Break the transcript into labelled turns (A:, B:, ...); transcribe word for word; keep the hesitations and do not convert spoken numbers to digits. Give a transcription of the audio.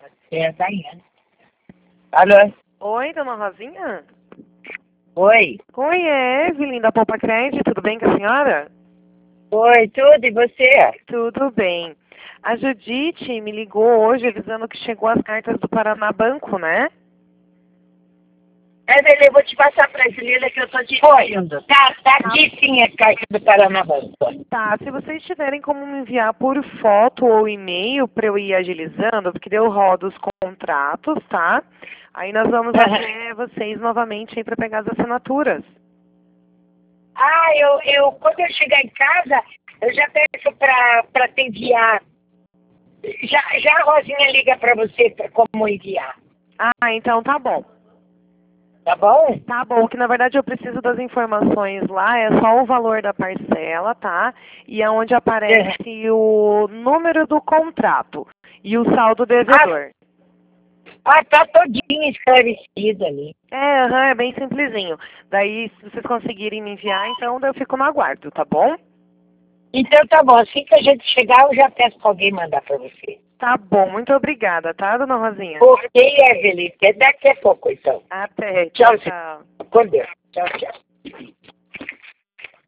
A: É, tá indo. Alô?
B: Oi, dona Rosinha?
A: Oi.
B: Oi, é Evelyn da Poupa Crédito, tudo bem com a senhora?
A: Oi, tudo, e você?
B: Tudo bem. A Judite me ligou hoje avisando que chegou as cartas do Paraná Banco, né?
A: Evelyn, eu vou te passar pra Juliana que eu tô dirigindo. Tá, tá aqui sim a caixa do Paraná Banco.
B: Tá, se vocês tiverem como me enviar por foto ou e-mail para eu ir agilizando, porque eu rodo os contratos, tá? Aí nós vamos até vocês novamente aí para pegar as assinaturas.
A: Ah, eu, eu, quando eu chegar em casa, eu já peço pra, pra te enviar. Já, já a Rosinha liga pra você pra como enviar.
B: Ah, então tá bom.
A: Tá bom?
B: Tá bom, que na verdade eu preciso das informações lá, é só o valor da parcela, tá? E é onde aparece o número do contrato e o saldo devedor.
A: Ah, tá todinho esclarecido ali.
B: É, aham, é bem simplesinho. Daí, se vocês conseguirem me enviar, então eu fico no aguardo, tá bom?
A: Então tá bom, assim que a gente chegar, eu já peço pra alguém mandar pra você.
B: Tá bom, muito obrigada, tá, dona Rosinha?
A: Ok, Evelyn, até daqui a pouco então.
B: Até,
A: Tchau,
B: tchau, tchau.
A: com Deus. Tchau, tchau.